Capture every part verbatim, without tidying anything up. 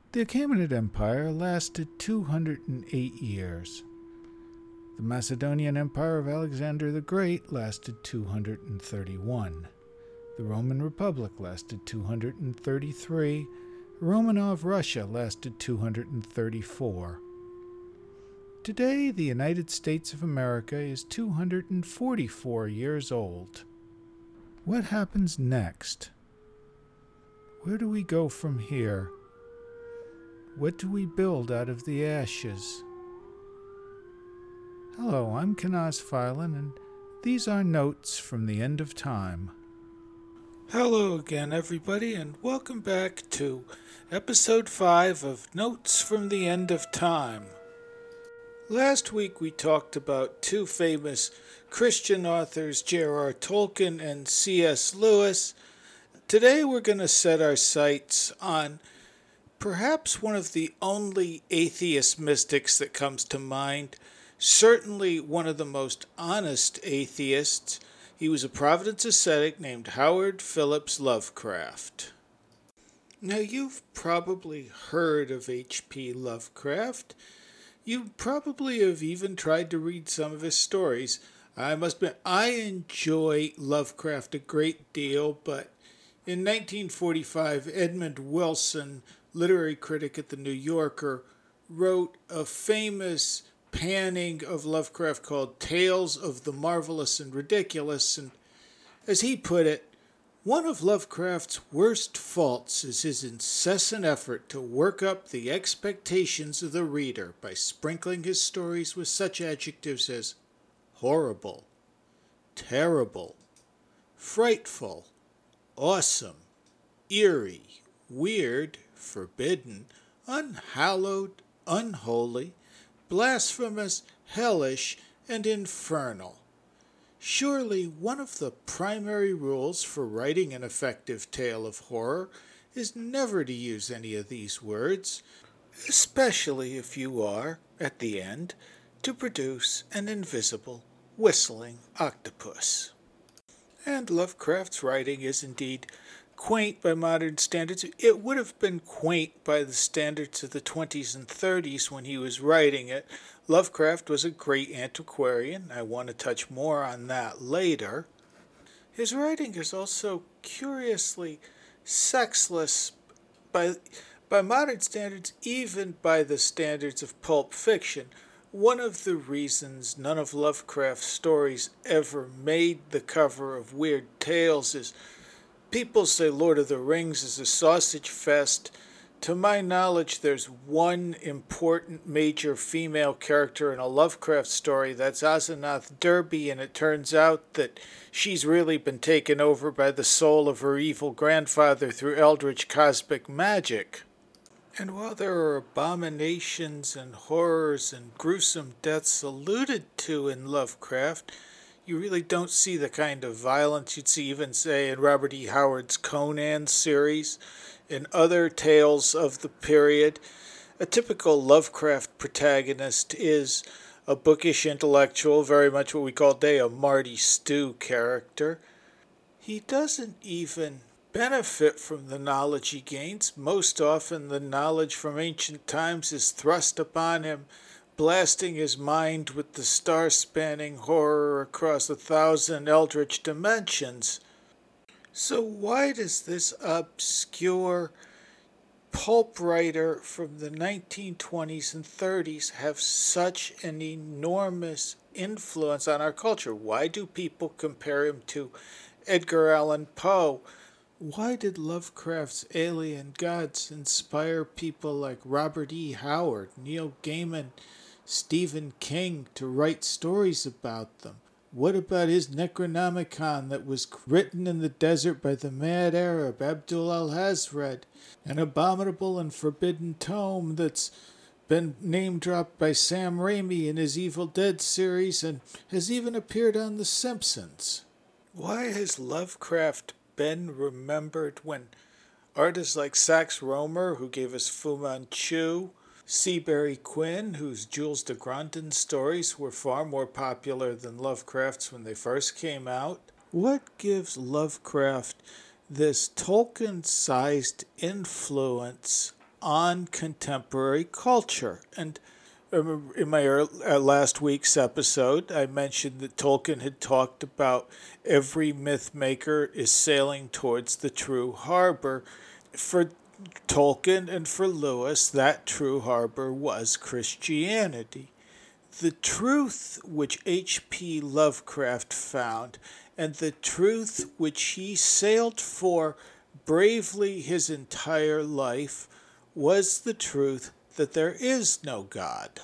The Achaemenid Empire lasted two hundred eight years. The Macedonian Empire of Alexander the Great lasted two hundred thirty-one. The Roman Republic lasted two hundred thirty-three. Romanov Russia lasted two hundred thirty-four. Today, the United States of America is two hundred forty-four years old. What happens next? Where do we go from here? What do we build out of the ashes? Hello, I'm Kanaz Filan, and these are Notes from the End of Time. Hello again, everybody, and welcome back to Episode five of Notes from the End of Time. Last week we talked about two famous Christian authors, J R R Tolkien and C S Lewis. Today we're going to set our sights on perhaps one of the only atheist mystics that comes to mind, certainly one of the most honest atheists. He was a Providence ascetic named Howard Phillips Lovecraft. Now, you've probably heard of H P Lovecraft. You probably have even tried to read some of his stories. I must admit, I enjoy Lovecraft a great deal, but in nineteen forty-five, Edmund Wilson, literary critic at The New Yorker, wrote a famous panning of Lovecraft called Tales of the Marvelous and Ridiculous, and as he put it, one of Lovecraft's worst faults is his incessant effort to work up the expectations of the reader by sprinkling his stories with such adjectives as horrible, terrible, frightful, awesome, eerie, weird, forbidden, unhallowed, unholy, blasphemous, hellish, and infernal. Surely one of the primary rules for writing an effective tale of horror is never to use any of these words, especially if you are, at the end, to produce an invisible, whistling octopus. And Lovecraft's writing is indeed quaint by modern standards. It would have been quaint by the standards of the twenties and thirties when he was writing it. Lovecraft was a great antiquarian. I want to touch more on that later. His writing is also curiously sexless by, by modern standards, even by the standards of pulp fiction. One of the reasons none of Lovecraft's stories ever made the cover of Weird Tales is people say Lord of the Rings is a sausage fest. To my knowledge, there's one important major female character in a Lovecraft story. That's Asenath Derby, and it turns out that she's really been taken over by the soul of her evil grandfather through eldritch cosmic magic. And while there are abominations and horrors and gruesome deaths alluded to in Lovecraft, you really don't see the kind of violence you'd see even, say, in Robert E. Howard's Conan series. In other tales of the period, a typical Lovecraft protagonist is a bookish intellectual, very much what we call today a Marty Stew character. He doesn't even benefit from the knowledge he gains. Most often the knowledge from ancient times is thrust upon him, blasting his mind with the star-spanning horror across a thousand eldritch dimensions. So why does this obscure pulp writer from the nineteen twenties and thirties have such an enormous influence on our culture? Why do people compare him to Edgar Allan Poe? Why did Lovecraft's alien gods inspire people like Robert E. Howard, Neil Gaiman, Stephen King to write stories about them? What about his Necronomicon that was written in the desert by the mad Arab Abdul al-Hazred, an abominable and forbidden tome that's been name-dropped by Sam Raimi in his Evil Dead series and has even appeared on The Simpsons? Why has Lovecraft been remembered when artists like Sax Rohmer, who gave us Fu Manchu, Seabury Quinn, whose Jules de Grandin stories were far more popular than Lovecraft's when they first came out? What gives Lovecraft this Tolkien-sized influence on contemporary culture. And um, in my early, uh, last week's episode, I mentioned that Tolkien had talked about every myth maker is sailing towards the true harbor. For Tolkien and for Lewis, that true harbor was Christianity. The truth which H P Lovecraft found, and the truth which he sailed for bravely his entire life, was the truth that there is no God.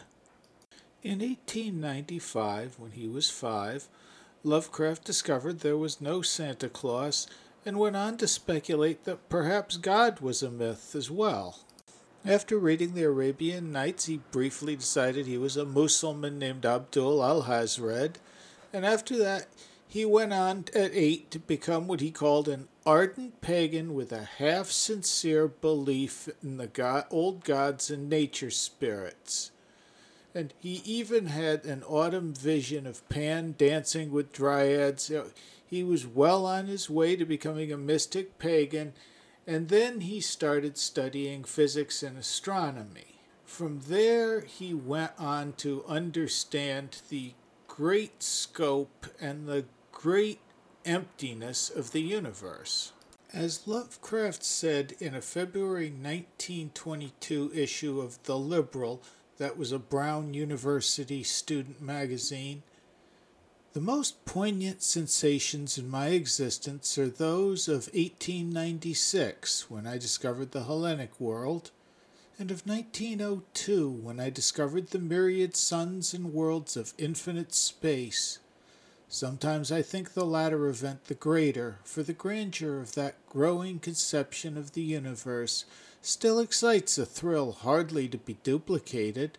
In eighteen ninety-five, when he was five, Lovecraft discovered there was no Santa Claus and went on to speculate that perhaps God was a myth as well. After reading the Arabian Nights, he briefly decided he was a Mussulman named Abdul al-Hazred, and after that he went on at eight to become what he called an ardent pagan with a half-sincere belief in the god, old gods and nature spirits. And he even had an autumn vision of Pan dancing with dryads. He was well on his way to becoming a mystic pagan, and then he started studying physics and astronomy. From there, he went on to understand the great scope and the great emptiness of the universe. As Lovecraft said in a February nineteen twenty-two issue of The Liberal, that was a Brown University student magazine, "The most poignant sensations in my existence are those of eighteen ninety-six, when I discovered the Hellenic world, and of nineteen oh two, when I discovered the myriad suns and worlds of infinite space. Sometimes I think the latter event the greater, for the grandeur of that growing conception of the universe still excites a thrill hardly to be duplicated.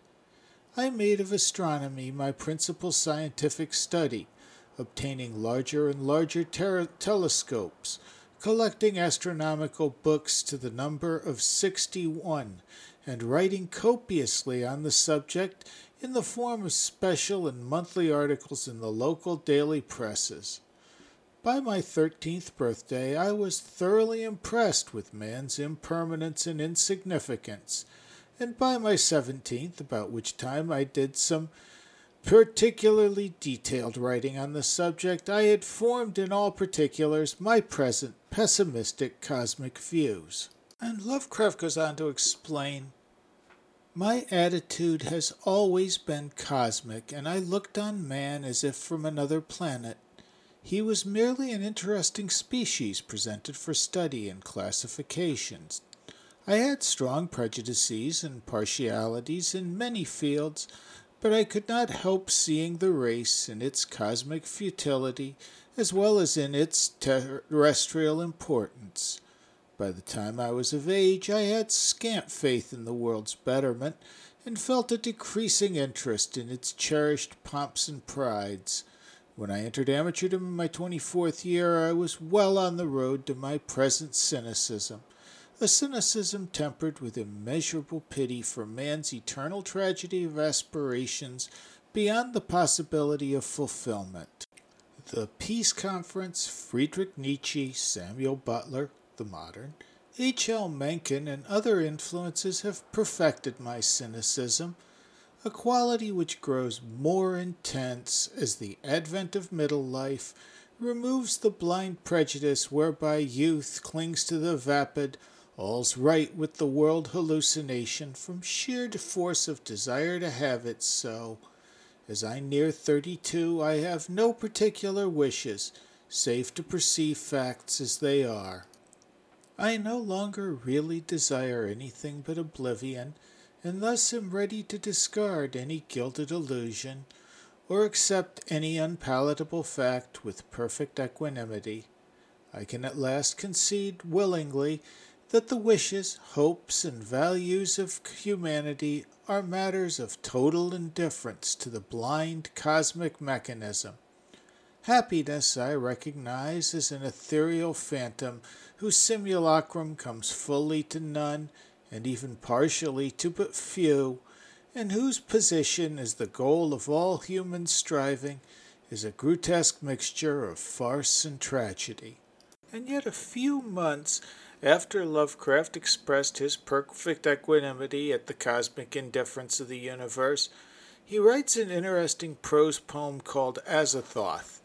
I made of astronomy my principal scientific study, obtaining larger and larger ter- telescopes, collecting astronomical books to the number of sixty-one, and writing copiously on the subject in the form of special and monthly articles in the local daily presses. By my thirteenth birthday, I was thoroughly impressed with man's impermanence and insignificance, and by my seventeenth, about which time I did some particularly detailed writing on the subject, I had formed in all particulars my present pessimistic cosmic views." And Lovecraft goes on to explain, "My attitude has always been cosmic, and I looked on man as if from another planet. He was merely an interesting species presented for study and classifications. I had strong prejudices and partialities in many fields, but I could not help seeing the race in its cosmic futility as well as in its terrestrial importance. By the time I was of age, I had scant faith in the world's betterment, and felt a decreasing interest in its cherished pomps and prides. When I entered amateurdom in my twenty-fourth year, I was well on the road to my present cynicism, a cynicism tempered with immeasurable pity for man's eternal tragedy of aspirations beyond the possibility of fulfillment." The Peace Conference, Friedrich Nietzsche, Samuel Butler, the modern, H L Mencken, and other influences have perfected my cynicism, a quality which grows more intense as the advent of middle life removes the blind prejudice whereby youth clings to the vapid, all's right with the world hallucination from sheer force of desire to have it so. As I near thirty-two, I have no particular wishes, save to perceive facts as they are. I no longer really desire anything but oblivion, and thus am ready to discard any gilded illusion, or accept any unpalatable fact with perfect equanimity. I can at last concede willingly that the wishes, hopes, and values of humanity are matters of total indifference to the blind cosmic mechanism. Happiness, I recognize, is an ethereal phantom whose simulacrum comes fully to none, and even partially to but few, and whose position as the goal of all human striving is a grotesque mixture of farce and tragedy. And yet a few months After Lovecraft expressed his perfect equanimity at the cosmic indifference of the universe, he writes an interesting prose poem called Azathoth.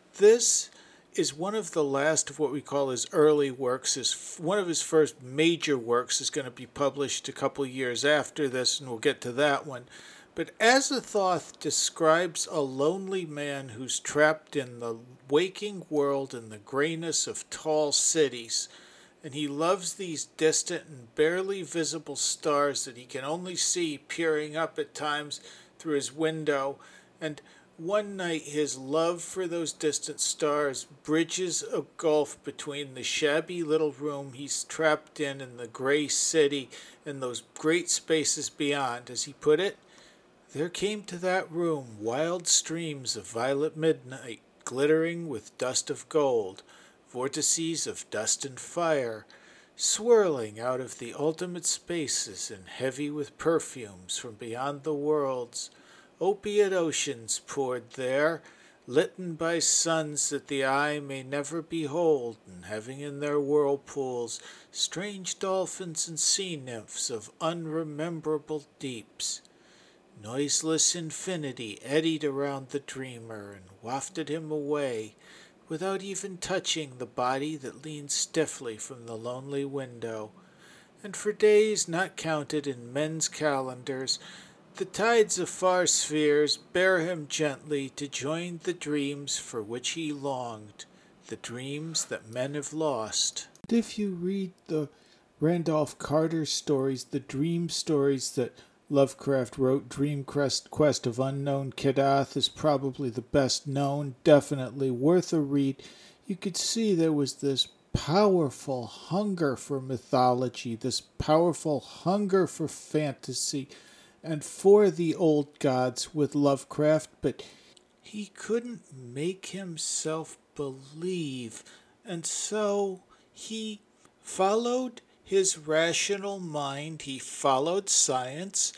This is one of the last of what we call his early works. His, one of his first major works is going to be published a couple years after this, and we'll get to that one. But Azathoth describes a lonely man who's trapped in the waking world in the grayness of tall cities, and he loves these distant and barely visible stars that he can only see peering up at times through his window. And one night his love for those distant stars bridges a gulf between the shabby little room he's trapped in and the gray city and those great spaces beyond. As he put it, there came to that room wild streams of violet midnight, glittering with dust of gold, vortices of dust and fire, swirling out of the ultimate spaces and heavy with perfumes from beyond the worlds. Opiate oceans poured there, litten by suns that the eye may never behold, and having in their whirlpools strange dolphins and sea nymphs of unrememberable deeps. Noiseless infinity eddied around the dreamer and wafted him away, without even touching the body that leaned stiffly from the lonely window. And for days not counted in men's calendars, the tides of far spheres bear him gently to join the dreams for which he longed, the dreams that men have lost. If you read the Randolph Carter stories, the dream stories that Lovecraft wrote, Dream Quest, Quest of Unknown Kadath is probably the best known, definitely worth a read. You could see there was this powerful hunger for mythology, this powerful hunger for fantasy, and for the old gods with Lovecraft, but he couldn't make himself believe, and so he followed his rational mind, he followed science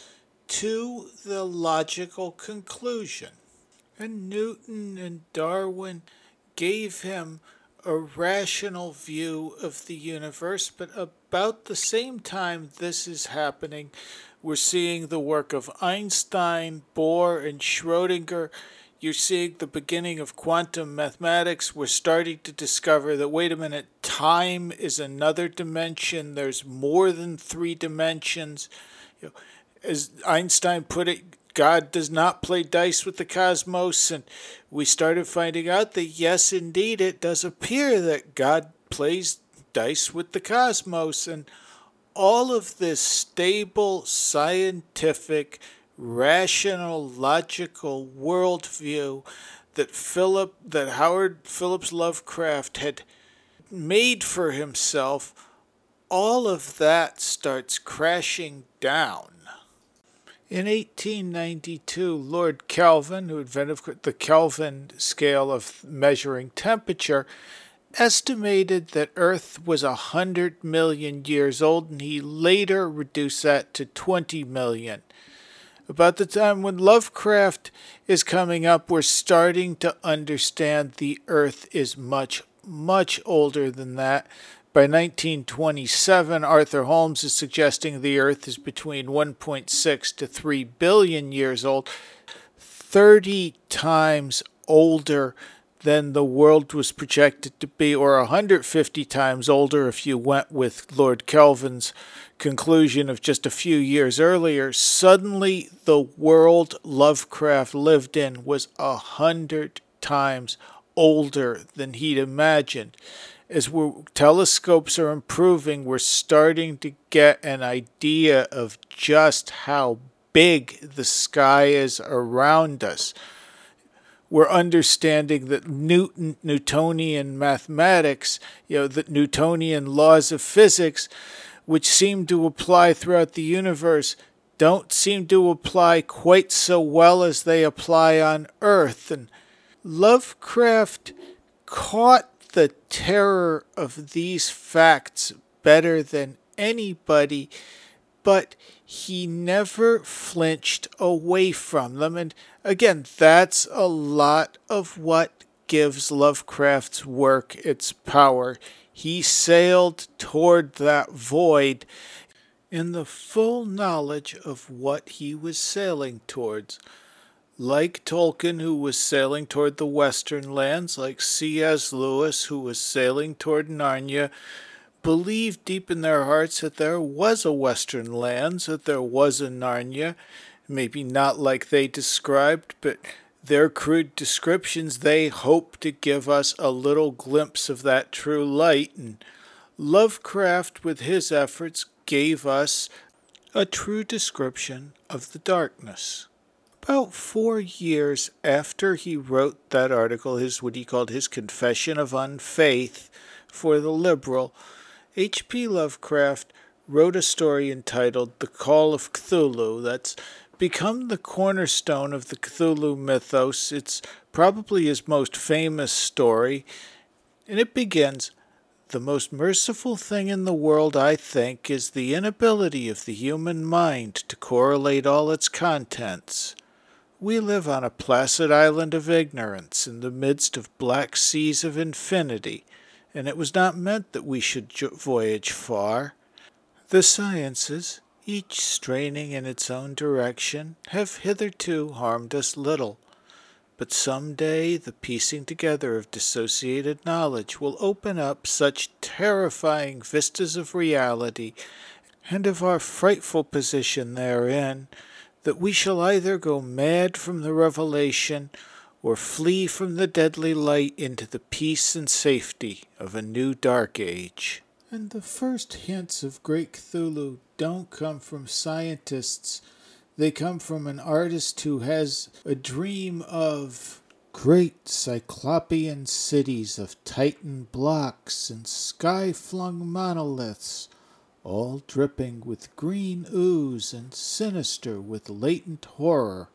to the logical conclusion. And Newton and Darwin gave him a rational view of the universe, but about the same time this is happening, we're seeing the work of Einstein, Bohr, and Schrödinger. You're seeing the beginning of quantum mathematics. We're starting to discover that, wait a minute, time is another dimension. There's more than three dimensions. You know, as Einstein put it, God does not play dice with the cosmos. And we started finding out that, yes, indeed, it does appear that God plays dice with the cosmos. And all of this stable, scientific, rational, logical worldview that Philip, that Howard Phillips Lovecraft had made for himself, all of that starts crashing down. In eighteen ninety-two, Lord Kelvin, who invented the Kelvin scale of measuring temperature, estimated that Earth was a hundred million years old, and he later reduced that to twenty million. About the time when Lovecraft is coming up, we're starting to understand the Earth is much, much older than that. By nineteen twenty-seven, Arthur Holmes is suggesting the Earth is between one point six to three billion years old, thirty times older than the world was projected to be, or one hundred fifty times older if you went with Lord Kelvin's conclusion of just a few years earlier. Suddenly, the world Lovecraft lived in was a hundred times older than he'd imagined. As we're, telescopes are improving, we're starting to get an idea of just how big the sky is around us. We're understanding that Newton, Newtonian mathematics, you know, the Newtonian laws of physics, which seem to apply throughout the universe, don't seem to apply quite so well as they apply on Earth. And Lovecraft caught the terror of these facts better than anybody, but he never flinched away from them. And again, that's a lot of what gives Lovecraft's work its power. he sailed toward that void in the full knowledge of what he was sailing towards. Like Tolkien, who was sailing toward the western lands, like C S Lewis, who was sailing toward Narnia, believed deep in their hearts that there was a western lands, that there was a Narnia, maybe not like they described, but their crude descriptions, they hoped to give us a little glimpse of that true light, and Lovecraft, with his efforts, gave us a true description of the darkness. About four years after he wrote that article, his what he called his Confession of Unfaith for the Liberal, H P Lovecraft wrote a story entitled The Call of Cthulhu that's become the cornerstone of the Cthulhu mythos. It's probably his most famous story, and it begins, "The most merciful thing in the world, I think, is the inability of the human mind to correlate all its contents. We live on a placid island of ignorance in the midst of black seas of infinity, and it was not meant that we should voyage far. The sciences, each straining in its own direction, have hitherto harmed us little. But some day the piecing together of dissociated knowledge will open up such terrifying vistas of reality and of our frightful position therein, that we shall either go mad from the revelation or flee from the deadly light into the peace and safety of a new dark age." And the first hints of great Cthulhu don't come from scientists. They come from an artist who has a dream of great cyclopean cities of Titan blocks and sky-flung monoliths, all dripping with green ooze and sinister with latent horror.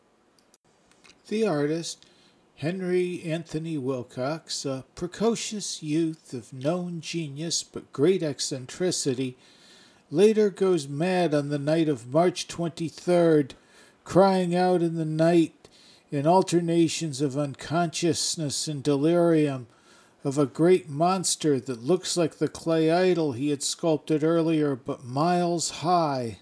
The artist, Henry Anthony Wilcox, a precocious youth of known genius but great eccentricity, later goes mad on the night of March twenty-third, crying out in the night in alternations of unconsciousness and delirium of a great monster that looks like the clay idol he had sculpted earlier but miles high.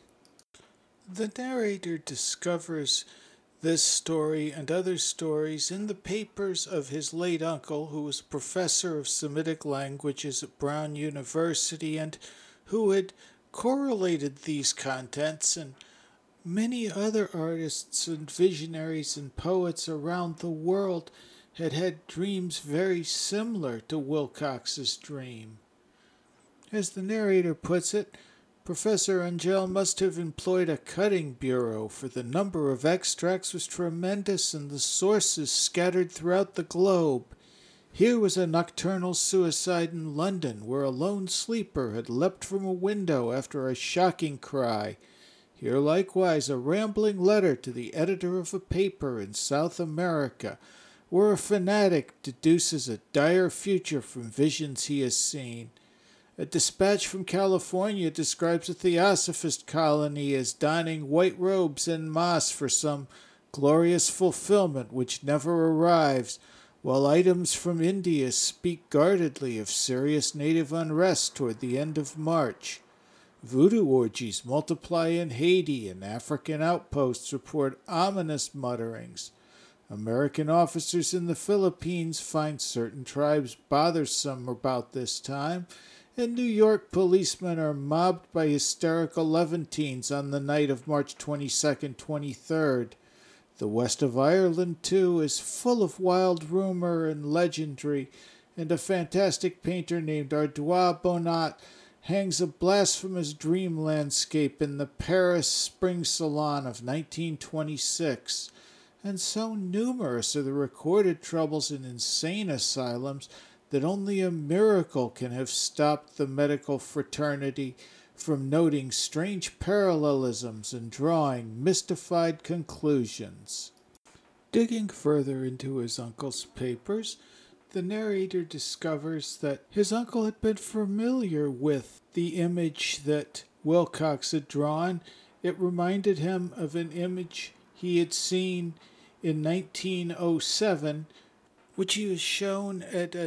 The narrator discovers this story and other stories in the papers of his late uncle, who was professor of Semitic languages at Brown University and who had correlated these contents, and many other artists and visionaries and poets around the world had had dreams very similar to Wilcox's dream. As the narrator puts it, Professor Angell must have employed a cutting bureau, for the number of extracts was tremendous and the sources scattered throughout the globe. Here was a nocturnal suicide in London, where a lone sleeper had leapt from a window after a shocking cry. Here likewise a rambling letter to the editor of a paper in South America, where a fanatic deduces a dire future from visions he has seen. A dispatch from California describes a theosophist colony as donning white robes en masse for some glorious fulfillment which never arrives, while items from India speak guardedly of serious native unrest toward the end of March. Voodoo orgies multiply in Haiti, and African outposts report ominous mutterings. American officers in the Philippines find certain tribes bothersome about this time, and New York policemen are mobbed by hysterical Levantines on the night of March twenty-second, twenty-third. The west of Ireland, too, is full of wild rumor and legendary, and a fantastic painter named Ardois Bonat hangs a blasphemous dream landscape in the Paris Spring Salon of nineteen twenty-six. And so numerous are the recorded troubles in insane asylums that only a miracle can have stopped the medical fraternity from noting strange parallelisms and drawing mystified conclusions. Digging further into his uncle's papers, the narrator discovers that his uncle had been familiar with the image that Wilcox had drawn. It reminded him of an image he had seen in nineteen oh seven, which he was shown at a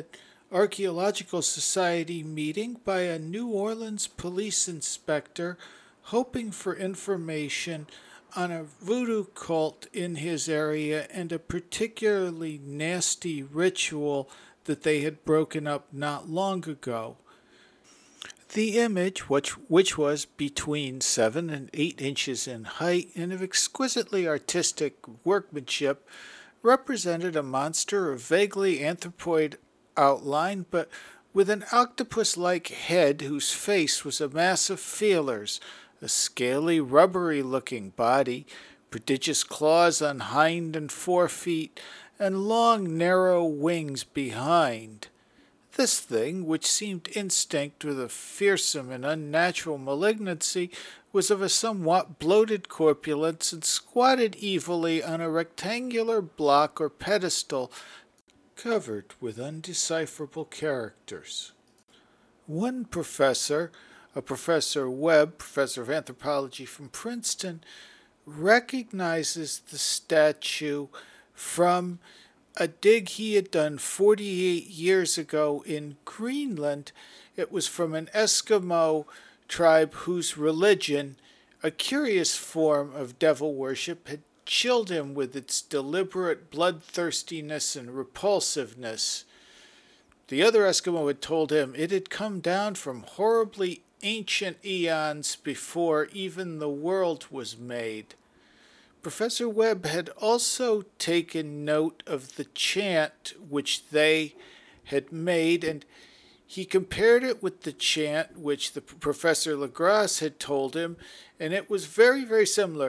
Archaeological Society meeting by a New Orleans police inspector hoping for information on a voodoo cult in his area and a particularly nasty ritual that they had broken up not long ago. The image, which, which was between seven and eight inches in height and of exquisitely artistic workmanship, represented a monster of vaguely anthropoid outline, but with an octopus-like head whose face was a mass of feelers, a scaly, rubbery-looking body, prodigious claws on hind and forefeet, and long, narrow wings behind. This thing, which seemed instinct with a fearsome and unnatural malignancy, was of a somewhat bloated corpulence and squatted evilly on a rectangular block or pedestal covered with undecipherable characters. One professor, a Professor Webb, professor of anthropology from Princeton, recognizes the statue from a dig he had done forty-eight years ago in Greenland. It was from an Eskimo tribe whose religion, a curious form of devil worship, had chilled him with its deliberate bloodthirstiness and repulsiveness. The other Eskimo had told him it had come down from horribly ancient eons before even the world was made. Professor Webb had also taken note of the chant which they had made, and he compared it with the chant which the Professor Legras had told him, and it was very, very similar.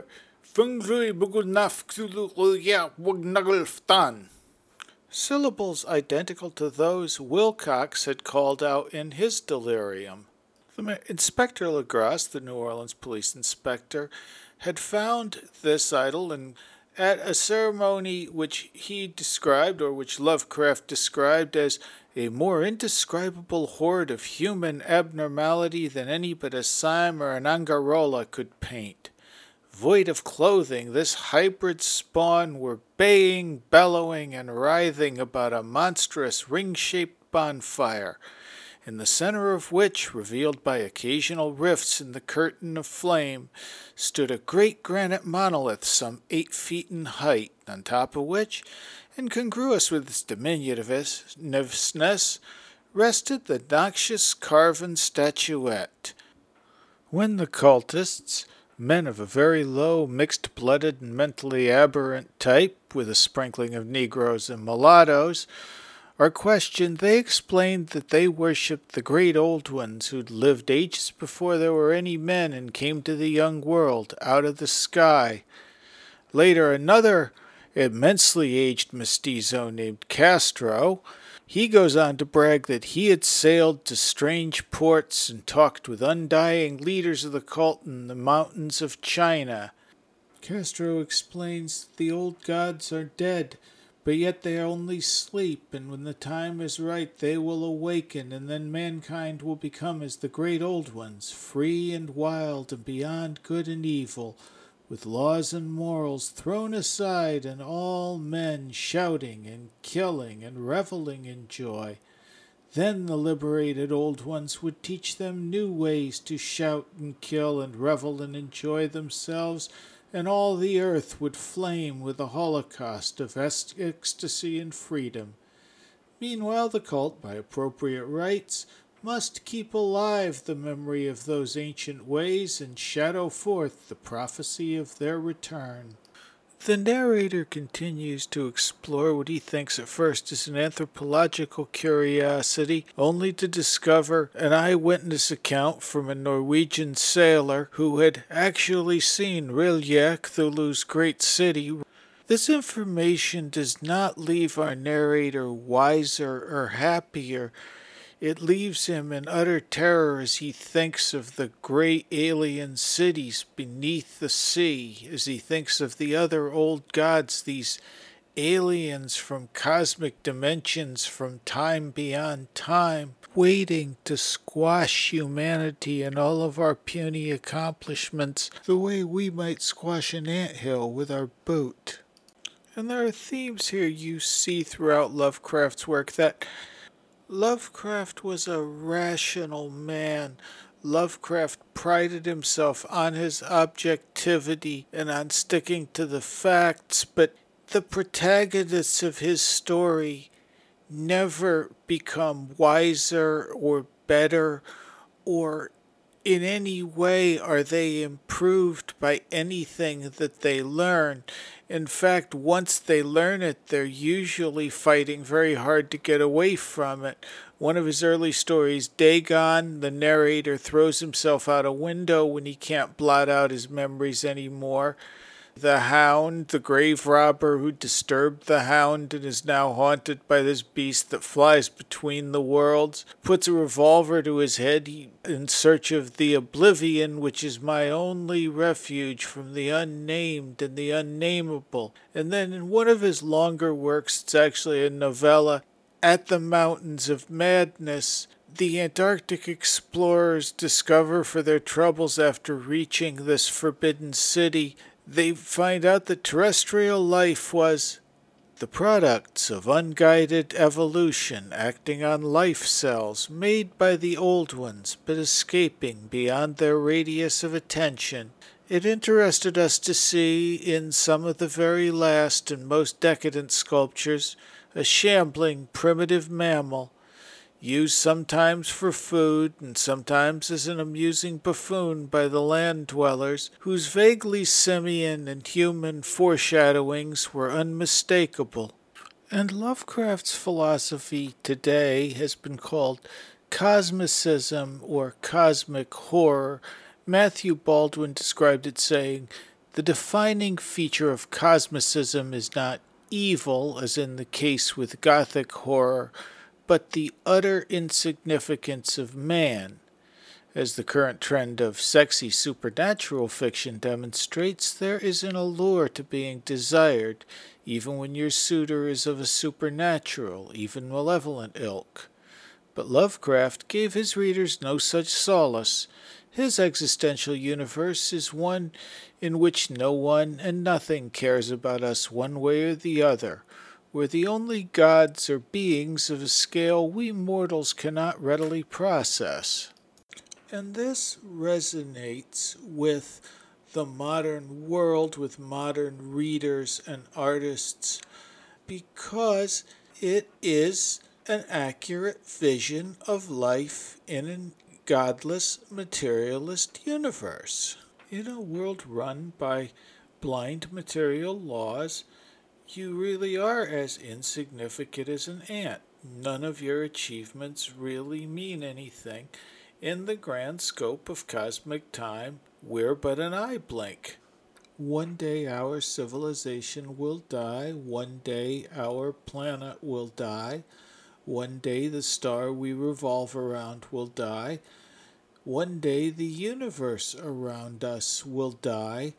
Syllables identical to those Wilcox had called out in his delirium. The Inspector Legras, the New Orleans police inspector, had found this idol and at a ceremony which he described, or which Lovecraft described, as a more indescribable horde of human abnormality than any but a Sime or an Angarola could paint. Void of clothing, this hybrid spawn were baying, bellowing, and writhing about a monstrous ring-shaped bonfire, in the center of which, revealed by occasional rifts in the curtain of flame, stood a great granite monolith some eight feet in height, on top of which, incongruous with its diminutiveness, rested the noxious carven statuette. When the cultists, men of a very low, mixed-blooded and mentally aberrant type, with a sprinkling of Negroes and mulattoes, are questioned, they explained that they worshipped the great old ones who'd lived ages before there were any men and came to the young world out of the sky. Later, another immensely aged mestizo named Castro, he goes on to brag that he had sailed to strange ports and talked with undying leaders of the cult in the mountains of China. Castro explains that the old gods are dead, but yet they only sleep, and when the time is right they will awaken, and then mankind will become as the great old ones, free and wild and beyond good and evil, with laws and morals thrown aside, and all men shouting and killing and reveling in joy. Then the liberated old ones would teach them new ways to shout and kill and revel and enjoy themselves, and all the earth would flame with a holocaust of ecstasy and freedom. Meanwhile, the cult, by appropriate rites, must keep alive the memory of those ancient ways and shadow forth the prophecy of their return. The narrator continues to explore what he thinks at first is an anthropological curiosity, only to discover an eyewitness account from a Norwegian sailor who had actually seen Rilje, Cthulhu's great city. This information does not leave our narrator wiser or happier. It leaves him in utter terror as he thinks of the great alien cities beneath the sea, as he thinks of the other old gods, these aliens from cosmic dimensions, from time beyond time, waiting to squash humanity and all of our puny accomplishments the way we might squash an anthill with our boot. And there are themes here you see throughout Lovecraft's work that Lovecraft was a rational man. Lovecraft prided himself on his objectivity and on sticking to the facts, but the protagonists of his story never become wiser or better, or in any way are they improved by anything that they learn. In fact, once they learn it, they're usually fighting very hard to get away from it. One of his early stories, Dagon, the narrator throws himself out a window when he can't blot out his memories anymore. The Hound, the grave robber who disturbed the Hound and is now haunted by this beast that flies between the worlds, puts a revolver to his head in search of the oblivion, which is my only refuge from the unnamed and the unnameable. And then in one of his longer works, it's actually a novella, At the Mountains of Madness, the Antarctic explorers discover for their troubles after reaching this forbidden city, they find out that terrestrial life was the products of unguided evolution acting on life cells made by the old ones but escaping beyond their radius of attention. It interested us to see in some of the very last and most decadent sculptures a shambling primitive mammal, used sometimes for food and sometimes as an amusing buffoon by the land dwellers, whose vaguely simian and human foreshadowings were unmistakable. And Lovecraft's philosophy today has been called cosmicism or cosmic horror. Matthew Baldwin described it saying, "The defining feature of cosmicism is not evil, as in the case with Gothic horror, but the utter insignificance of man." As the current trend of sexy supernatural fiction demonstrates, there is an allure to being desired, even when your suitor is of a supernatural, even malevolent ilk. But Lovecraft gave his readers no such solace. His existential universe is one in which no one and nothing cares about us one way or the other, where the only gods are beings of a scale we mortals cannot readily process. And this resonates with the modern world, with modern readers and artists, because it is an accurate vision of life in a godless, materialist universe. In a world run by blind material laws, you really are as insignificant as an ant. None of your achievements really mean anything. In the grand scope of cosmic time, we're but an eye blink. One day our civilization will die. One day our planet will die. One day the star we revolve around will die. One day the universe around us will die.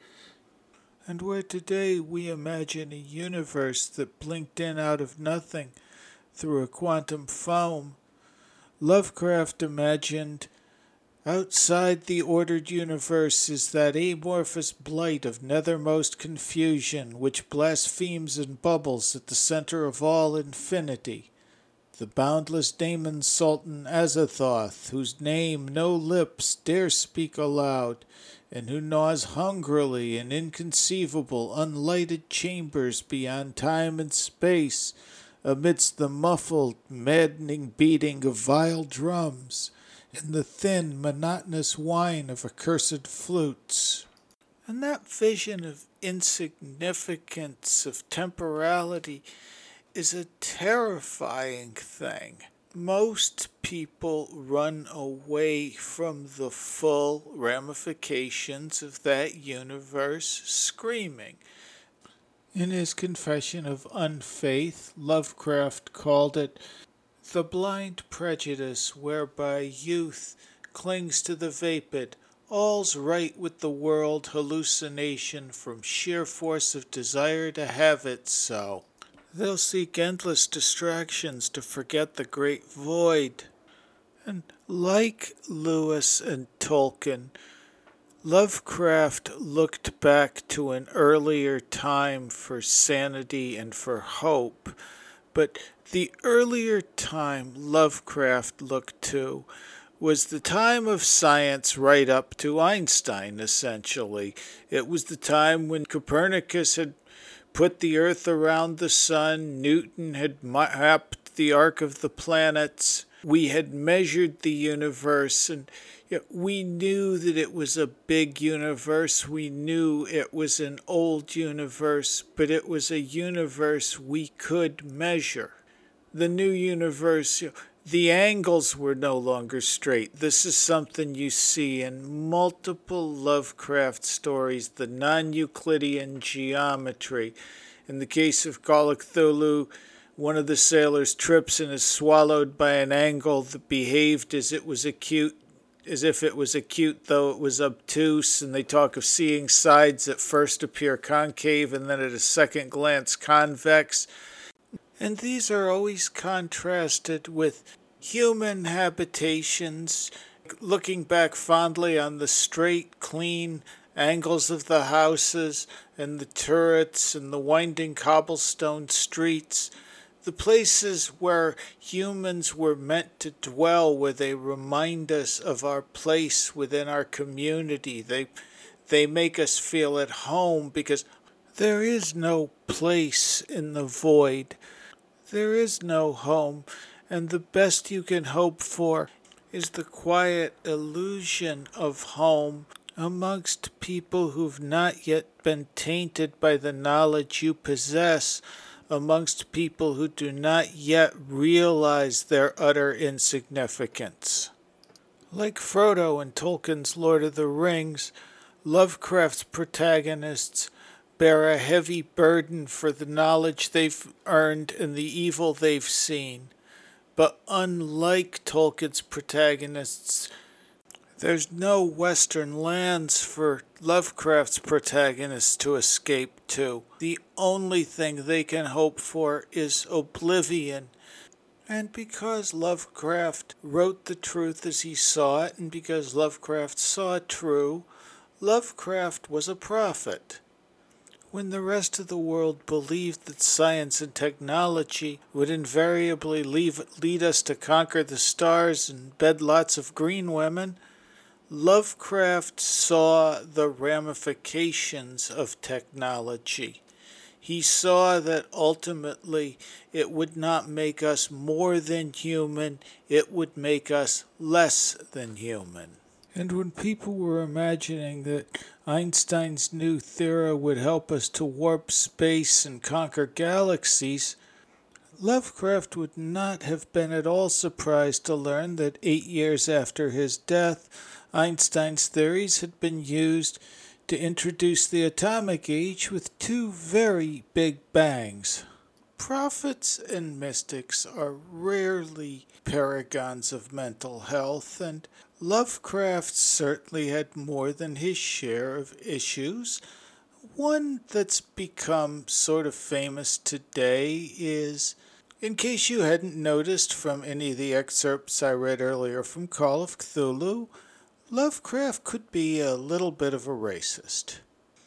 And where today we imagine a universe that blinked in out of nothing through a quantum foam, Lovecraft imagined outside the ordered universe is that amorphous blight of nethermost confusion which blasphemes and bubbles at the center of all infinity. The boundless daemon Sultan Azathoth, whose name no lips dare speak aloud, and who gnaws hungrily in inconceivable, unlighted chambers beyond time and space, amidst the muffled, maddening beating of vile drums, and the thin, monotonous whine of accursed flutes. And that vision of insignificance, of temporality, is a terrifying thing. Most people run away from the full ramifications of that universe screaming. In his confession of unfaith, Lovecraft called it the blind prejudice whereby youth clings to the vapid, all's right with the world hallucination from sheer force of desire to have it so. They'll seek endless distractions to forget the great void. And like Lewis and Tolkien, Lovecraft looked back to an earlier time for sanity and for hope, But the earlier time Lovecraft looked to was the time of science right up to Einstein, essentially. It was the time when Copernicus had put the Earth around the sun, Newton had mapped the arc of the planets, we had measured the universe, and you know, we knew that it was a big universe, we knew it was an old universe, but it was a universe we could measure. The new universe, you know, the angles were no longer straight. This is something you see in multiple Lovecraft stories, the non-Euclidean geometry. In the case of Call of Cthulhu, one of the sailors trips and is swallowed by an angle that behaved as it was acute, as if it was acute, though it was obtuse, and they talk of seeing sides that first appear concave and then at a second glance convex. And these are always contrasted with human habitations, looking back fondly on the straight, clean angles of the houses and the turrets and the winding cobblestone streets, the places where humans were meant to dwell, where they remind us of our place within our community. They, they make us feel at home because there is no place in the void. There is no home, and the best you can hope for is the quiet illusion of home amongst people who've not yet been tainted by the knowledge you possess, amongst people who do not yet realize their utter insignificance. Like Frodo in Tolkien's Lord of the Rings, Lovecraft's protagonists bear a heavy burden for the knowledge they've earned and the evil they've seen. But unlike Tolkien's protagonists, there's no western lands for Lovecraft's protagonists to escape to. The only thing they can hope for is oblivion. And because Lovecraft wrote the truth as he saw it, and because Lovecraft saw true, Lovecraft was a prophet. When the rest of the world believed that science and technology would invariably leave, lead us to conquer the stars and bed lots of green women, Lovecraft saw the ramifications of technology. He saw that ultimately it would not make us more than human, it would make us less than human. And when people were imagining that Einstein's new theorem would help us to warp space and conquer galaxies, Lovecraft would not have been at all surprised to learn that eight years after his death, Einstein's theories had been used to introduce the atomic age with two very big bangs. Prophets and mystics are rarely paragons of mental health, and Lovecraft certainly had more than his share of issues. One that's become sort of famous today is, in case you hadn't noticed from any of the excerpts I read earlier from Call of Cthulhu, Lovecraft could be a little bit of a racist.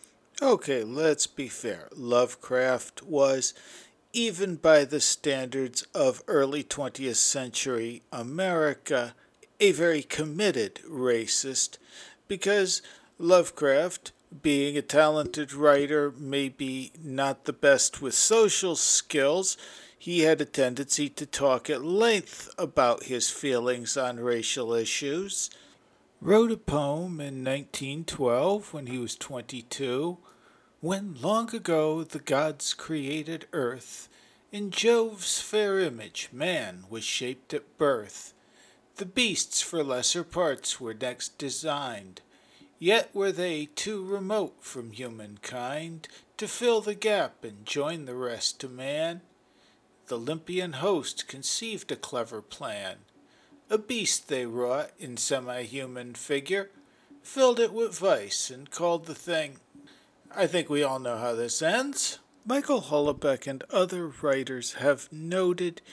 Okay, let's be fair. Lovecraft was, even by the standards of early twentieth century America, a very committed racist, because Lovecraft, being a talented writer, maybe not the best with social skills, he had a tendency to talk at length about his feelings on racial issues. Wrote a poem in nineteen twelve when he was twenty-two, when long ago the gods created earth, in Jove's fair image man was shaped at birth. The beasts for lesser parts were next designed, yet were they too remote from humankind to fill the gap and join the rest to man. The Olympian host conceived a clever plan. A beast they wrought in semi-human figure, filled it with vice, and called the thing... I think we all know how this ends. Michael Houellebecq and other writers have noted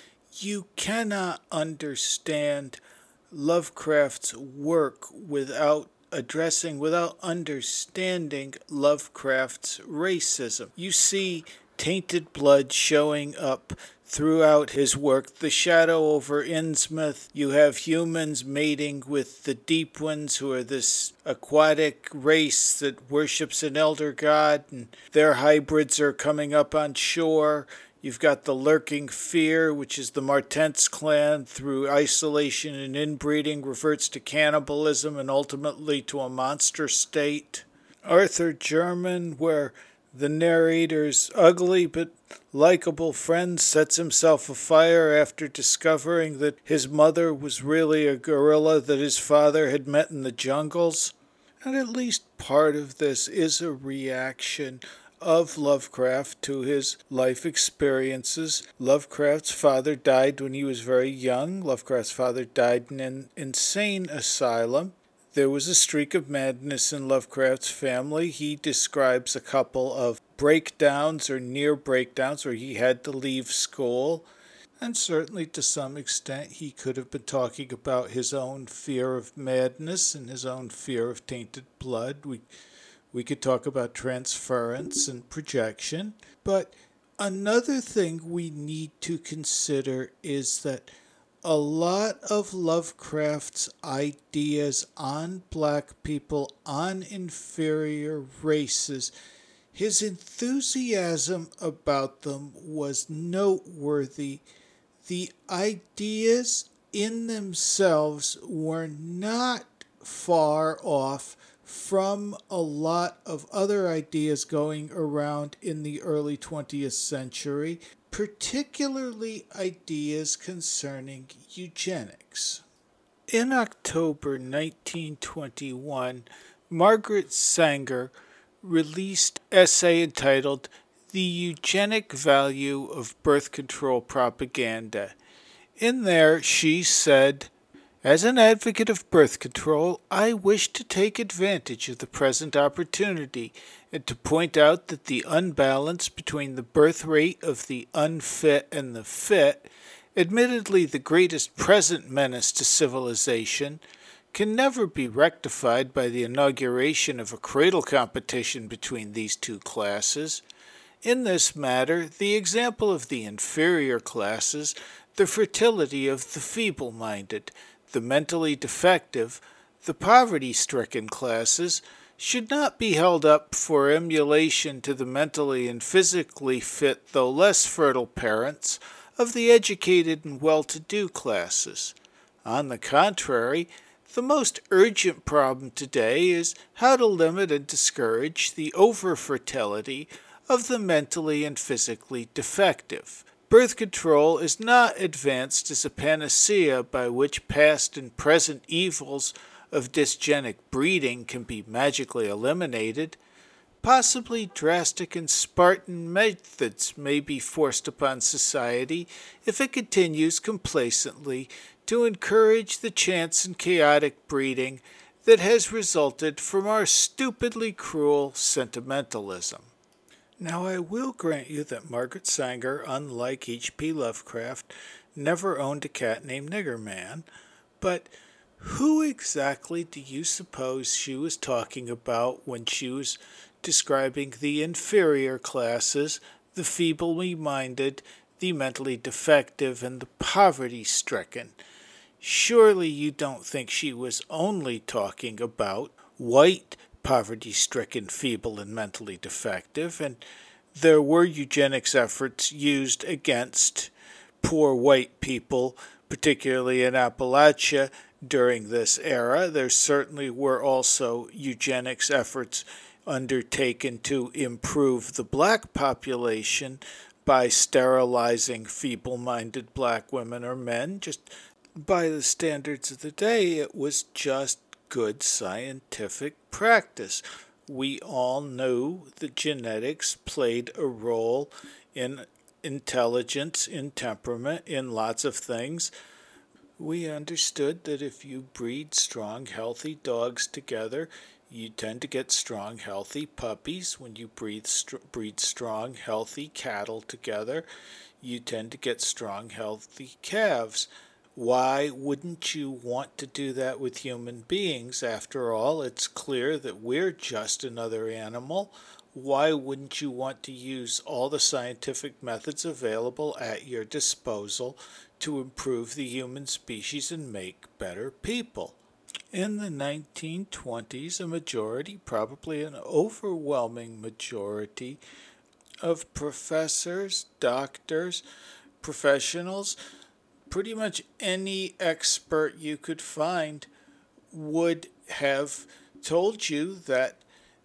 you cannot understand Lovecraft's work without addressing, without understanding Lovecraft's racism. You see tainted blood showing up throughout his work. The Shadow over Innsmouth, you have humans mating with the Deep Ones, who are this aquatic race that worships an elder god, and their hybrids are coming up on shore. You've got the Lurking Fear, which is the Martens clan, through isolation and inbreeding, reverts to cannibalism and ultimately to a monster state. Arthur German, where the narrator's ugly but likable friend sets himself afire after discovering that his mother was really a gorilla that his father had met in the jungles. And at least part of this is a reaction of Lovecraft to his life experiences. Lovecraft's father died when he was very young. Lovecraft's father died in an insane asylum. There was a streak of madness in Lovecraft's family. He describes a couple of breakdowns or near breakdowns where he had to leave school. And certainly to some extent he could have been talking about his own fear of madness and his own fear of tainted blood. We We could talk about transference and projection, but another thing we need to consider is that a lot of Lovecraft's ideas on black people, on inferior races, his enthusiasm about them was noteworthy. The ideas in themselves were not far off from a lot of other ideas going around in the early twentieth century, particularly ideas concerning eugenics. In October nineteen twenty-one, Margaret Sanger released an essay entitled The Eugenic Value of Birth Control Propaganda. In there, she said, "As an advocate of birth control, I wish to take advantage of the present opportunity and to point out that the unbalance between the birth rate of the unfit and the fit, admittedly the greatest present menace to civilization, can never be rectified by the inauguration of a cradle competition between these two classes. In this matter, the example of the inferior classes, the fertility of the feeble-minded, the mentally defective, the poverty-stricken classes, should not be held up for emulation to the mentally and physically fit though less fertile parents of the educated and well-to-do classes. On the contrary, the most urgent problem today is how to limit and discourage the over-fertility of the mentally and physically defective. Birth control is not advanced as a panacea by which past and present evils of dysgenic breeding can be magically eliminated. Possibly drastic and Spartan methods may be forced upon society if it continues complacently to encourage the chance and chaotic breeding that has resulted from our stupidly cruel sentimentalism." Now, I will grant you that Margaret Sanger, unlike H P Lovecraft, never owned a cat named Niggerman, but who exactly do you suppose she was talking about when she was describing the inferior classes, the feebly-minded, the mentally defective, and the poverty-stricken? Surely you don't think she was only talking about white poverty-stricken, feeble, and mentally defective, and there were eugenics efforts used against poor white people, particularly in Appalachia, during this era. There certainly were also eugenics efforts undertaken to improve the black population by sterilizing feeble-minded black women or men. Just by the standards of the day, it was just good scientific practice. We all knew that genetics played a role in intelligence, in temperament, in lots of things. We understood that if you breed strong, healthy dogs together, you tend to get strong, healthy puppies. When you breed, st- breed strong, healthy cattle together, you tend to get strong, healthy calves. Why wouldn't you want to do that with human beings? After all, it's clear that we're just another animal. why wouldn't you want to use all the scientific methods available at your disposal to improve the human species and make better people? In the nineteen twenties, a majority, probably an overwhelming majority, of professors, doctors, professionals, pretty much any expert you could find would have told you that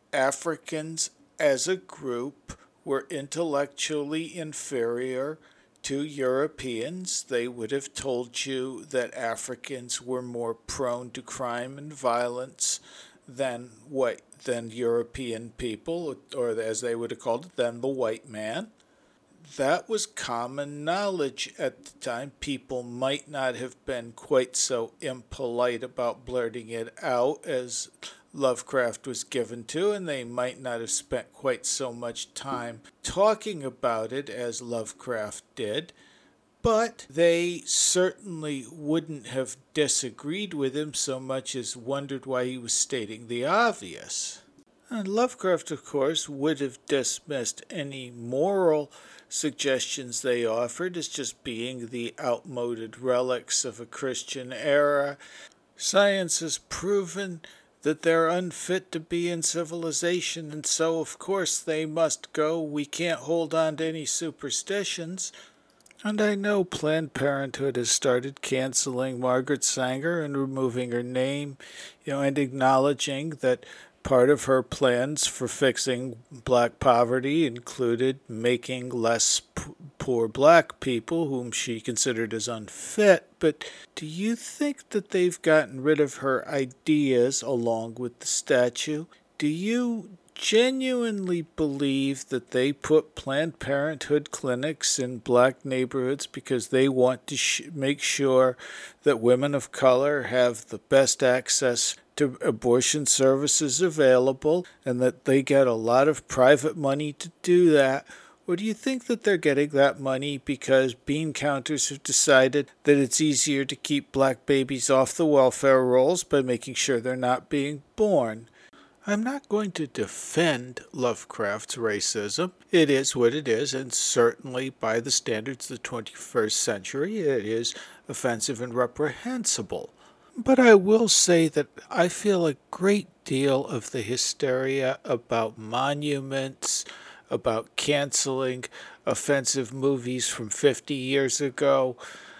Africans as a group were intellectually inferior to Europeans. They would have told you that Africans were more prone to crime and violence than what than European people, or as they would have called it, than the white man. That was common knowledge at the time. People might not have been quite so impolite about blurting it out as Lovecraft was given to, and they might not have spent quite so much time talking about it as Lovecraft did, but they certainly wouldn't have disagreed with him so much as wondered why he was stating the obvious. And Lovecraft, of course, would have dismissed any moral suggestions they offered as just being the outmoded relics of a Christian era. Science has proven that they're unfit to be in civilization, and so of course they must go. We can't hold on to any superstitions. And I know Planned Parenthood has started canceling Margaret Sanger and removing her name, you know, and acknowledging that part of her plans for fixing black poverty included making less p- poor black people, whom she considered as unfit. But do you think that they've gotten rid of her ideas along with the statue? Do you genuinely believe that they put Planned Parenthood clinics in black neighborhoods because they want to sh- make sure that women of color have the best access to abortion services available, and that they get a lot of private money to do that? Or do you think that they're getting that money because bean counters have decided that it's easier to keep black babies off the welfare rolls by making sure they're not being born? I'm not going to defend Lovecraft's racism. It is what it is, and certainly by the standards of the twenty-first century, it is offensive and reprehensible. But I will say that I feel a great deal of the hysteria about monuments, about canceling offensive movies from fifty years ago,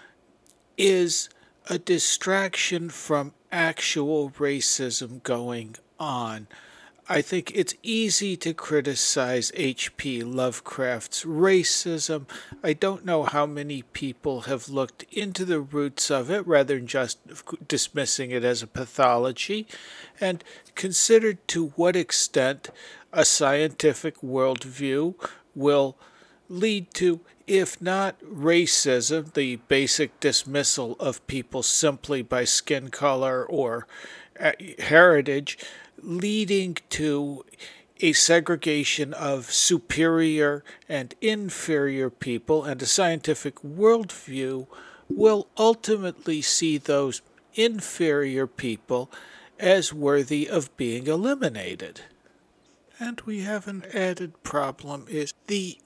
is a distraction from actual racism going on. I think it's easy to criticize H P Lovecraft's racism. I don't know how many people have looked into the roots of it rather than just dismissing it as a pathology, and considered to what extent a scientific worldview will lead to, if not racism, the basic dismissal of people simply by skin color or heritage, leading to a segregation of superior and inferior people, and a scientific worldview will ultimately see those inferior people as worthy of being eliminated. And we have an added problem, is the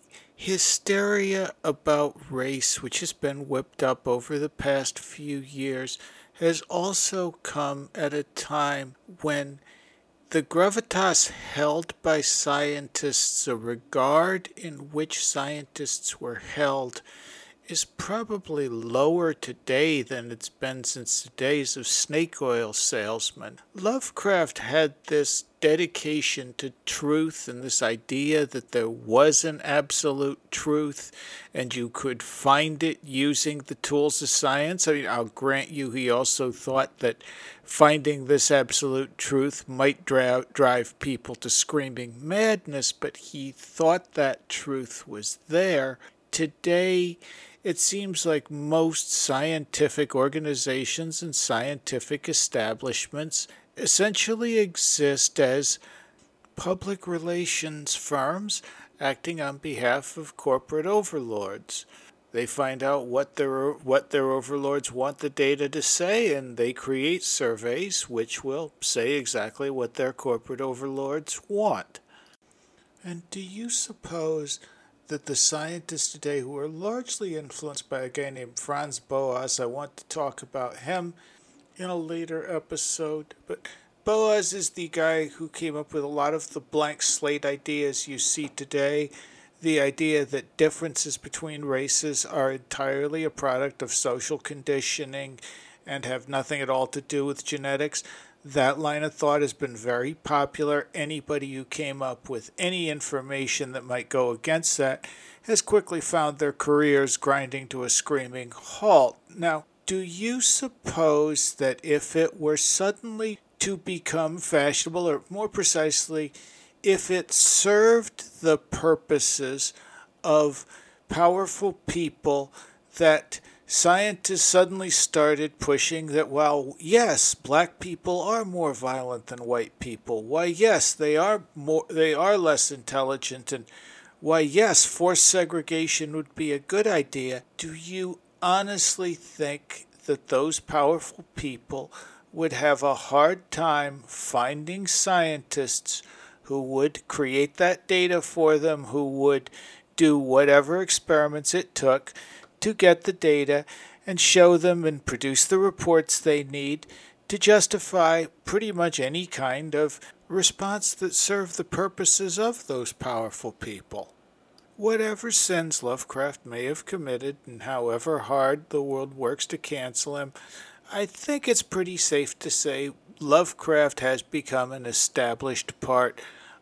hysteria about race, which has been whipped up over the past few years, has also come at a time when the gravitas held by scientists, the regard in which scientists were held, is probably lower today than it's been since the days of snake oil salesmen. Lovecraft had this dedication to truth and this idea that there was an absolute truth and you could find it using the tools of science. I mean, I'll grant you he also thought that finding this absolute truth might dra- drive people to screaming madness, but he thought that truth was there. Today, it seems like most scientific organizations and scientific establishments essentially exist as public relations firms acting on behalf of corporate overlords. They find out what their what their overlords want the data to say, and they create surveys which will say exactly what their corporate overlords want. And do you suppose that the scientists today who are largely influenced by a guy named Franz Boas, I want to talk about him in a later episode, but Boas is the guy who came up with a lot of the blank slate ideas you see today. The idea that differences between races are entirely a product of social conditioning and have nothing at all to do with genetics. That line of thought has been very popular. Anybody who came up with any information that might go against that has quickly found their careers grinding to a screaming halt. Now, do you suppose that if it were suddenly to become fashionable, or more precisely, if it served the purposes of powerful people, that scientists suddenly started pushing that, well, yes, black people are more violent than white people. Why, yes, they are more, they are less intelligent, and why, yes, forced segregation would be a good idea. Do you honestly think that those powerful people would have a hard time finding scientists who would create that data for them, who would do whatever experiments it took to get the data and show them and produce the reports they need to justify pretty much any kind of response that served the purposes of those powerful people? Whatever sins Lovecraft may have committed, and however hard the world works to cancel him, I think it's pretty safe to say Lovecraft has become an established part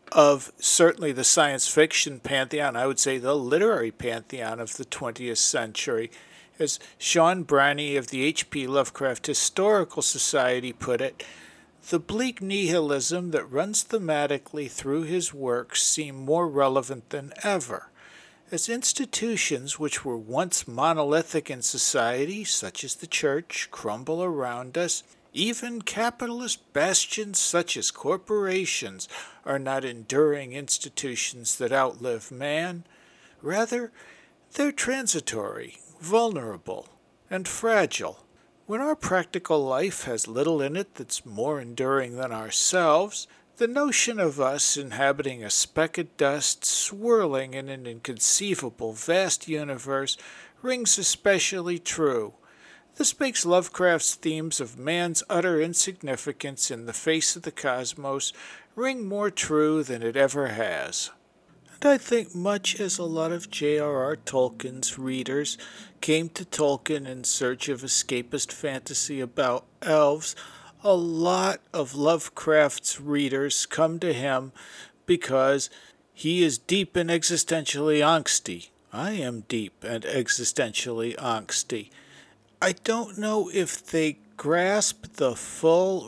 of certainly the science fiction pantheon, I would say the literary pantheon of the twentieth century. As Sean Branney of the H P Lovecraft Historical Society put it, the bleak nihilism that runs thematically through his works seem more relevant than ever. As institutions which were once monolithic in society, such as the church, crumble around us, even capitalist bastions such as corporations are not enduring institutions that outlive man. Rather, they're transitory, vulnerable, and fragile. When our practical life has little in it that's more enduring than ourselves, the notion of us inhabiting a speck of dust swirling in an inconceivable vast universe rings especially true. This makes Lovecraft's themes of man's utter insignificance in the face of the cosmos ring more true than it ever has. And I think much as a lot of J R R. Tolkien's readers came to Tolkien in search of escapist fantasy about elves, a lot of Lovecraft's readers come to him because he is deep and existentially angsty. I am deep and existentially angsty. I don't know if they grasp the full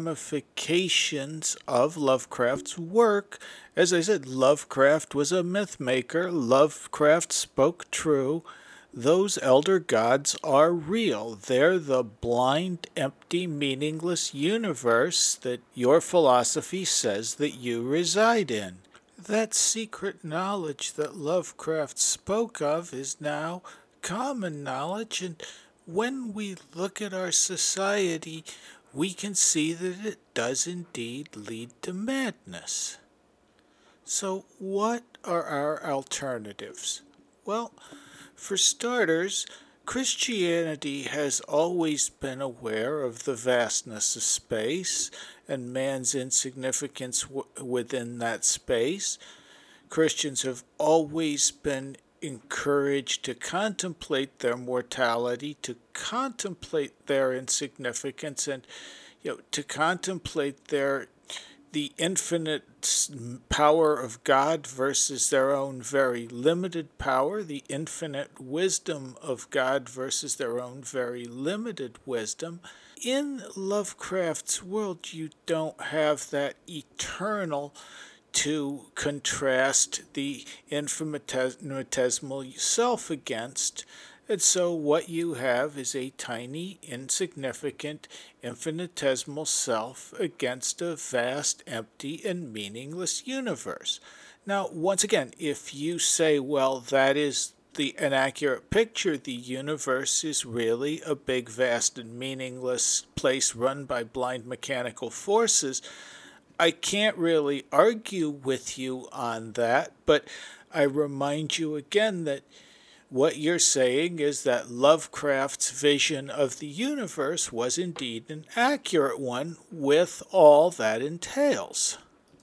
ramifications of Lovecraft's work. As I said, Lovecraft was a myth maker. Lovecraft spoke true. Those elder gods are real. They're the blind, empty, meaningless universe that your philosophy says that you reside in. That secret knowledge that Lovecraft spoke of is now common knowledge, and when we look at our society, we can see that it does indeed lead to madness. So what are our alternatives? Well, for starters, Christianity has always been aware of the vastness of space and man's insignificance w- within that space. Christians have always been encouraged to contemplate their mortality, to contemplate their insignificance, and you know, to contemplate their the infinite power of God versus their own very limited power, the infinite wisdom of God versus their own very limited wisdom. In Lovecraft's world, you don't have that eternal to contrast the infinitesimal self against. And so what you have is a tiny, insignificant, infinitesimal self against a vast, empty, and meaningless universe. Now, once again, if you say, well, that is the an accurate picture, the universe is really a big, vast, and meaningless place run by blind mechanical forces, I can't really argue with you on that, but I remind you again that what you're saying is that Lovecraft's vision of the universe was indeed an accurate one with all that entails.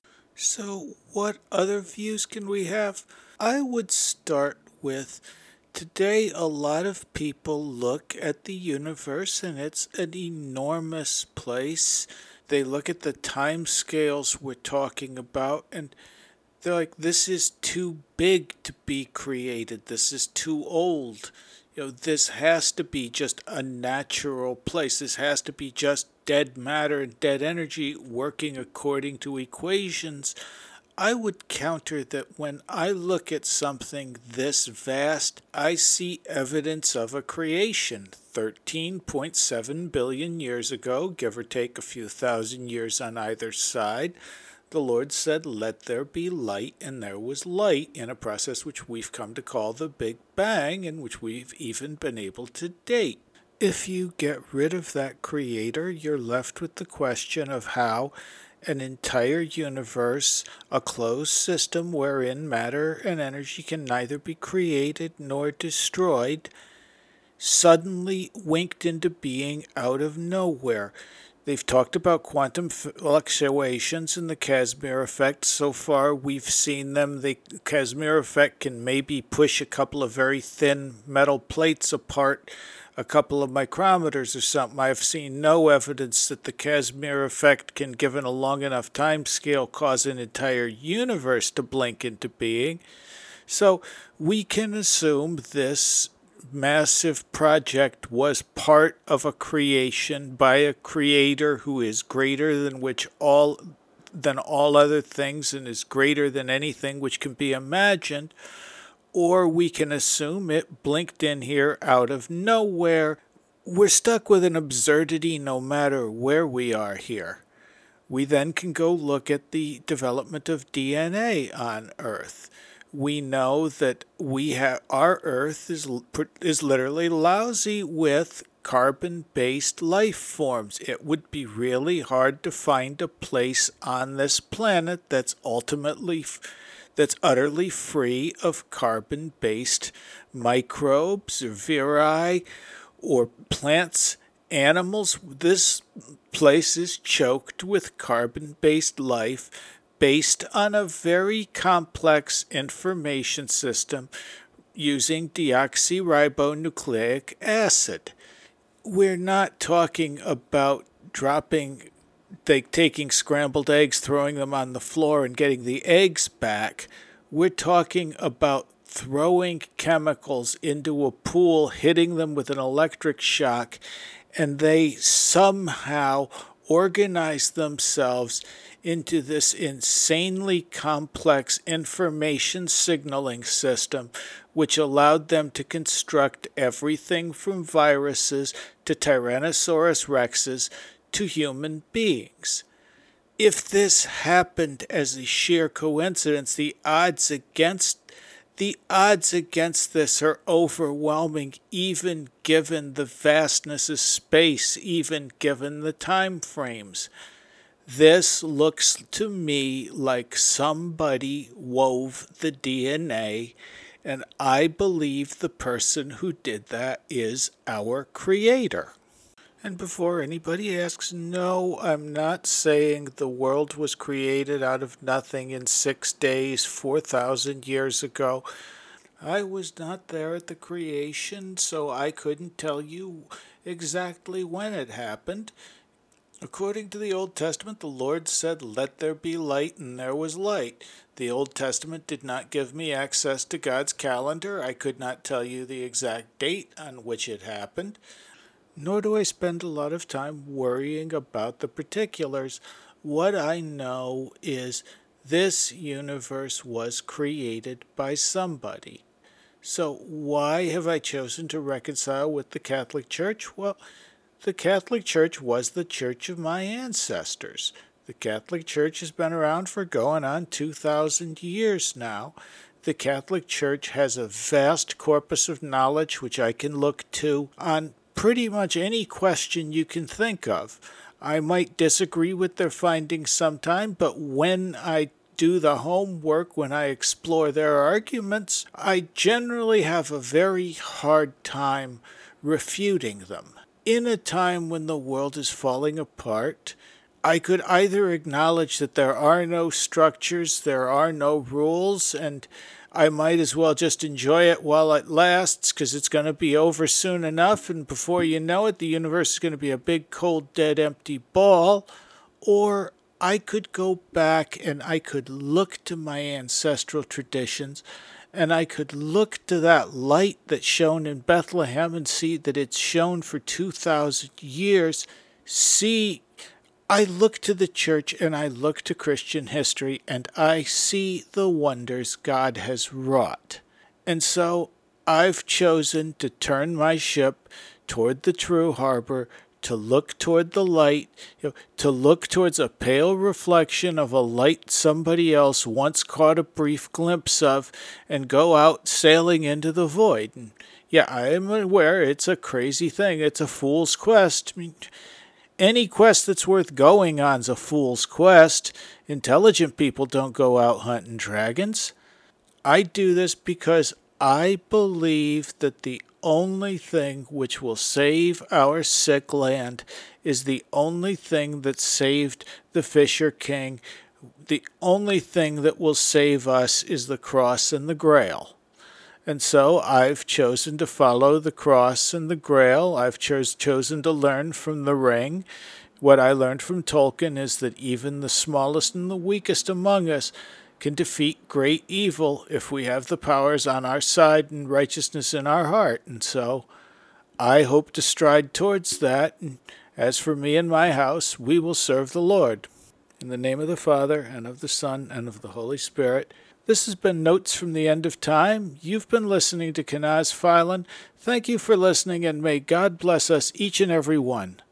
So, what other views can we have? I would start with today, a lot of people look at the universe and it's an enormous place. They look at the time scales we're talking about and they're like, this is too big to be created. This is too old. You know, this has to be just a natural place. This has to be just dead matter and dead energy working according to equations. I would counter that when I look at something this vast, I see evidence of a creation. thirteen point seven billion years ago, give or take a few thousand years on either side, the Lord said, let there be light, and there was light in a process which we've come to call the Big Bang, and which we've even been able to date. If you get rid of that creator, you're left with the question of how an entire universe, a closed system wherein matter and energy can neither be created nor destroyed, suddenly winked into being out of nowhere. They've talked about quantum fluctuations and the Casimir effect. So far, we've seen them. The Casimir effect can maybe push a couple of very thin metal plates apart a couple of micrometers or something. I've seen no evidence that the Casimir effect can, given a long enough time scale, cause an entire universe to blink into being. So we can assume this massive project was part of a creation by a creator who is greater than which all than all other things and is greater than anything which can be imagined, or we can assume it blinked in here out of nowhere. We're stuck with an absurdity no matter where we are here. We then can go look at the development of D N A on Earth. We know that we have our Earth is is literally lousy with carbon-based life forms. It would be really hard to find a place on this planet that's ultimately that's utterly free of carbon-based microbes or viri or plants, animals. This place is choked with carbon-based life based on a very complex information system using deoxyribonucleic acid. We're not talking about dropping, like taking scrambled eggs, throwing them on the floor and getting the eggs back. We're talking about throwing chemicals into a pool, hitting them with an electric shock, and they somehow organize themselves into this insanely complex information signaling system, which allowed them to construct everything from viruses to Tyrannosaurus rexes to human beings. If this happened as a sheer coincidence, the odds against the odds against this are overwhelming, even given the vastness of space, even given the time frames. This looks to me like somebody wove the D N A, and I believe the person who did that is our Creator. And before anybody asks, no, I'm not saying the world was created out of nothing in six days, four thousand years ago. I was not there at the creation, so I couldn't tell you exactly when it happened. According to the Old Testament, the Lord said, let there be light, and there was light. The Old Testament did not give me access to God's calendar. I could not tell you the exact date on which it happened. Nor do I spend a lot of time worrying about the particulars. What I know is this universe was created by somebody. So why have I chosen to reconcile with the Catholic Church? Well, the Catholic Church was the church of my ancestors. The Catholic Church has been around for going on two thousand years now. The Catholic Church has a vast corpus of knowledge which I can look to on pretty much any question you can think of. I might disagree with their findings sometime, but when I do the homework, when I explore their arguments, I generally have a very hard time refuting them. In a time when the world is falling apart, I could either acknowledge that there are no structures, there are no rules, and I might as well just enjoy it while it lasts, because it's going to be over soon enough, and before you know it, the universe is going to be a big, cold, dead, empty ball. Or I could go back and I could look to my ancestral traditions, and I could look to that light that shone in Bethlehem and see that it's shone for two thousand years. See, I look to the church and I look to Christian history and I see the wonders God has wrought. And so I've chosen to turn my ship toward the true harbor, to look toward the light, you know, to look towards a pale reflection of a light somebody else once caught a brief glimpse of, and go out sailing into the void. And yeah, I am aware it's a crazy thing. It's a fool's quest. I mean, any quest that's worth going on's a fool's quest. Intelligent people don't go out hunting dragons. I do this because I believe that the only thing which will save our sick land is the only thing that saved the Fisher King. The only thing that will save us is the cross and the grail. And so I've chosen to follow the cross and the grail. I've chose, chosen to learn from the ring. What I learned from Tolkien is that even the smallest and the weakest among us can defeat great evil if we have the powers on our side and righteousness in our heart. And so I hope to stride towards that. And as for me and my house, we will serve the Lord. In the name of the Father, and of the Son, and of the Holy Spirit. This has been Notes from the End of Time. You've been listening to Kenaz Phylon. Thank you for listening, and may God bless us each and every one.